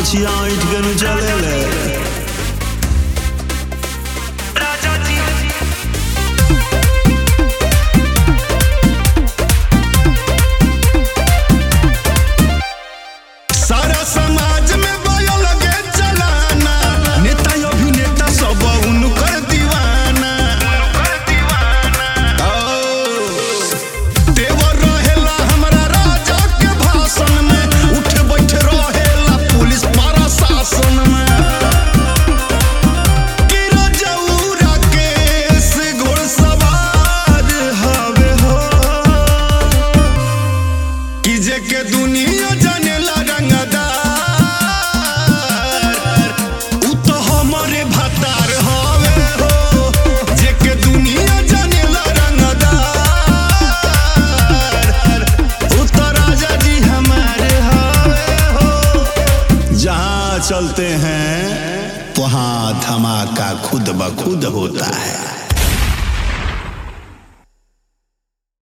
मोछिया उठ के न चले ले सारा समाज में बयो लगे चलाना, नेता अभिनेता सब उनकर दीवाना। देवर रहेला हमरा राजा के भाषण में, उठ बैठ रहेला पुलिस प्रशासन में। कि रजौरा केस घोड़सवार हवे हो, कि जेके दुनिया जानेला चलते हैं वहां धमाका खुद ब खुद होता है।